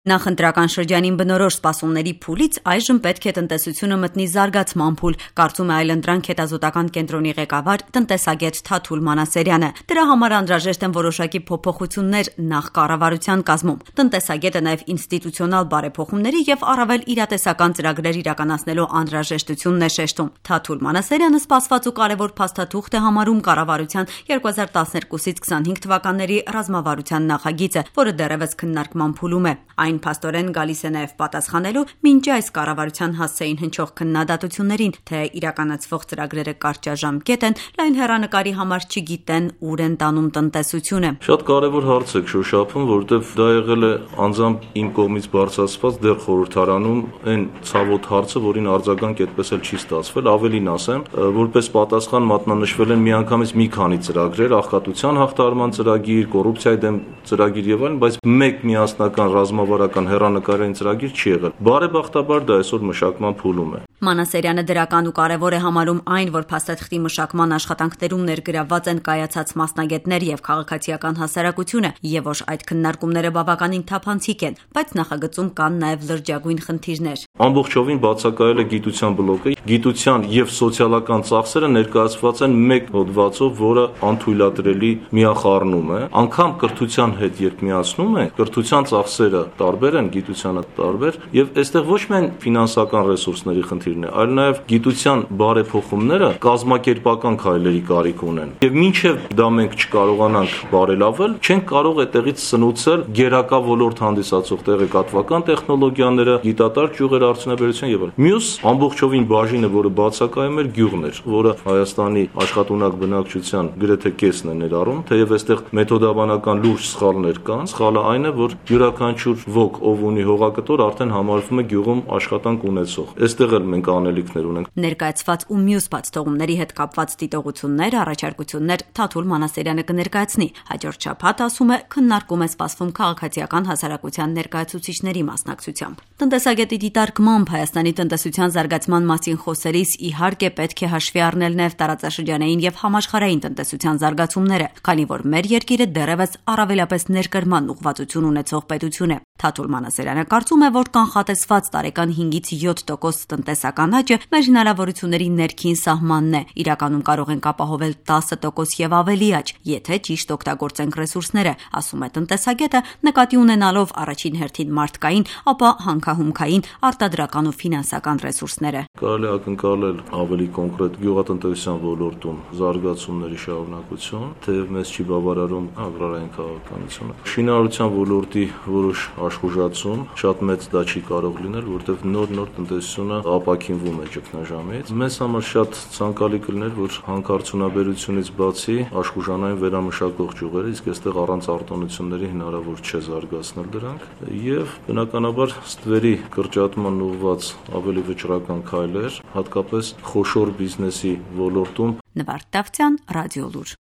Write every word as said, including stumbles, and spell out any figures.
Նախընտրական շրջանին բնորոշ սպասումների փուլից այժմ պետք է տնտեսությունը մտնի զարգացման փուլ, կարծում է Այլընտրանք հետազոտական կենտրոնի ղեկավար տնտեսագետ Թաթուլ Մանասերյանը։ Դրա համար անհրաժեշտ են որոշակի փոփոխություններ նախ կառավարության կազմում։ Տնտեսագետը նաև ինստիտուցիոնալ բարեփոխումների եւ առավել իրատեսական ծրագրեր իրականացնելու անհրաժեշտությունն է շեշտում։ Թաթուլ Մանասերյանը սպասված ու կարևոր փաստաթուղթ է համարում կառավարության երկու հազար տասներկուսից քսանհինգ թվականների ռազմավարության նախագիծը, որը դեռևս քննարկման փուլում է։ Այն փաստորեն գալիս է նաև պատասխանելու մինչ այս կառավարության հասցեին հնչող քննադատություններին, թե իրականացվող ծրագրերը կարճաժամկետ են, լայն հեռանկարի համար չգիտեն ուր են տանում տնտեսությունը։ Շատ կարևոր հարց եք շոշափում, որովհետև դա եղել է անձամբ իմ կողմից բարձրացված դեռ խորհրդարանում այն ցավոտ հարցը, որին արձագանք այդպես էլ չի ստացվել, ավելին ասեմ, որպես պատասխան մատնանշվել են միանգամից մի քանի ծրագրեր, աղքատության հաղթահարման ծրագիր, կոռուպցիայի դեմ ծրագիր եւ այլն, բայց մեկ միասնական ռազմավարական հեռանկարային ծրագիր չի եղել։ Բարեբախտաբար դա այսօր մշակման փուլում է։ Մանասերյանը դրական ու կարևոր է համարում այն, որ փաստաթղթի մշակման աշխատանքներում ներգրավված են կայացած մասնագետներ եւ քաղաքացիական հասարակությունը, եւ որ այդ քննարկումները բավականին թափանցիկ են, բայց նախագծում կան նաեւ լրջագույն խնդիրներ։ Ամբողջովին բացակայել է գիտության բլոկը, գիտության եւ սոցիալական ծախսերը ներկայացված են մեկ հոդվածով, որը անթույլատրելի միախառնում է։ Անկամ կրթության հետ երբ միացնում է, կրթության ծախսերը տարբեր են, գիտությանը տարբեր, եւ այստեղ ոչ միայն ֆինանսական ռեսուրսների խնդիրն է, այլ նաեւ գիտության բարեփոխումները կազմակերպական քայլերի կարիք ունեն։ Եվ մինչեւ դա մենք չկարողանանք բարելավել, չենք կարող այդտեղից սնուցել գերակա ոլորտ հանդիսացող տեղեկատվական տեխնոլոգիաները, գիտատար ճյուղեր արդյունաբերության եւ այլն։ Մյուս ամբողջովին բաժինը, որը բացակայում էր, գյուղն էր, որը Հայաստանի աշխատունակ բնակչության գրեթե կեսն է ներառում, թեև այստեղ մեթոդաբանական լուրջ սխալներ կան։ Սխալը այն է, որ յուրաքանչյուր ոք, ով ունի հողակտոր, արդեն համարվում է գյուղում աշխատանք ունեցող։ Այստեղ էլ մենք անելիքներ ունենք։ Ներկայացված ու մյուս բացթողումների հետ կապված դիտողություններ, առաջարկություններ Թաթուլ Մանասերյանը կներկայացնի։ Հաջորդ շաբաթ, ասում է, քննարկում է սպասվում քաղաքացիական հասարակության ներկայացուցիչների մասնակցությամբ։ Տնտեսագետի դիտարկմամբ Հայաստանի տնտեսության զարգացման մասին խոսելիս իհարկե պետք է հաշվի առնել նաև տարածաշրջանային եւ համաշխարհային տնտեսության զարգացումները, քանի որ մեր երկիրը դեռևս առավելապես ներկրման ուղղվածություն ունեցող պետություն է։ Թաթուլ Մանասերյանը կարծում է, որ կանխատեսված տարեկան հինգից յոթ տոկոս տնտեսական աճը մեր հնարավորությունների ներքին սահմանն է։ Իրականում կարող ենք ապահովել տասը տոկոս եւ ավելի աճ, եթե ճիշտ օգտագործենք ռեսուրսները, ասում է տնտեսագետը, նկատի ունենալով առաջին հերթին մարդկային, ապա հանքահումքային, արտադրական ու ֆինանսական ռեսուրսները։ Կարելի է ակնկալել ավելի կոնկրետ գյուղատնտեսության ոլորտում զարգացումների շարունակություն, թեև մեզ չի բավարարում ագրարային քաղաքականությունը։ Շինարարության ոլորտի որոշ աշխուժացում, շատ մեծ դա չի կարող լինել, որովհետև նոր-նոր տնտեսությունը ապակինվում է ճգնաժամից։ Մեզ համար շատ ցանկալի կլիներ, որ հանքարդյունաբերությունից բացի աշխուժանային վերամշակող ճյուղերը, իսկ այստեղ առանց արտոնությունների հնարավոր չէ զարգացնել դրանք, եւ բնականաբար ստվերի կրճատման ուղղված ավելի վճռական քայլեր, հատկապես խոշոր բիզնեսի ոլորտում։ Նվարդ Դավթյան, Ռադիոլուր։